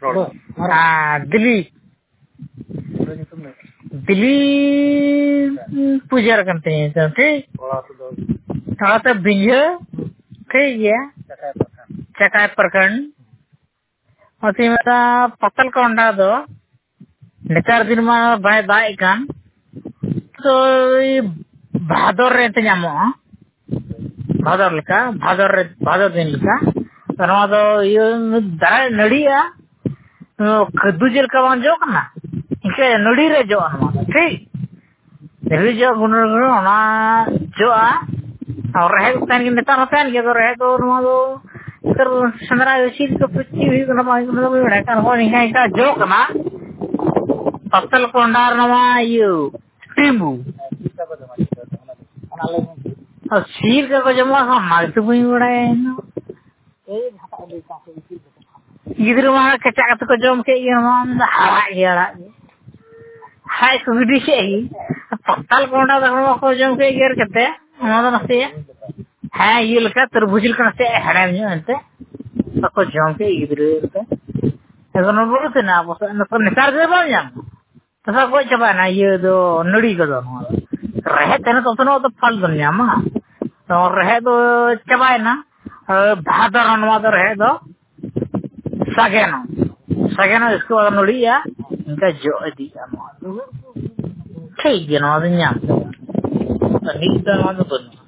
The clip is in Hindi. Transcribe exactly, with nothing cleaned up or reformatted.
दिली दिली पूजा करते हैं ठीक थोड़ा सा बिंझ ठीक है चकाय प्रखंड अति मेरा पतल कोंडा दो नेतार दिन में बाय दाई कान तो भादर रे ते ᱧᱟᱢᱚᱜᱼᱟ भादर लेका भादर रे भादर दिन लेका तो नवा दो ये दाय नड़िया कद्दू जेल का बांध जो करना इनके नड़ी रे जो नवा ठीक नड़ी जो गुनर गुनर ना जो आ और रहे तन के नेता होता है ये तो रहे तो नवा दो इधर संदरा चीज को पुच्ची हुई ना माई मतलब बड़ा कर हो नहीं का जो करना पत्तल कोंडार नवा ये टीमू और सीर का जमा हमारे तो वही बड़ा है ना इधर वहाँ कच्चा का तो जम के ये हम हरा ये हरा हाय कुड़ी से ही पत्तल कोंडा तो को जम के ये करते हमारा नस्ते है ये लगा तरबूज का नस्ते हरा में अंते तो जम के इधर करते ऐसा ना बोलते ना बस ना निसार दे बाल जाम तो सब कोई चबा ना ये दो नड़ी का दो रहे थे ना तो सुनो तो फल दुनिया में तो रहे तो चबाए ना भादर नवा तो रहे तो सगेनो सगेनो इसके बाद नड़ी या इनका जो दिया ठीक है ना दुनिया तो नीचे ना तो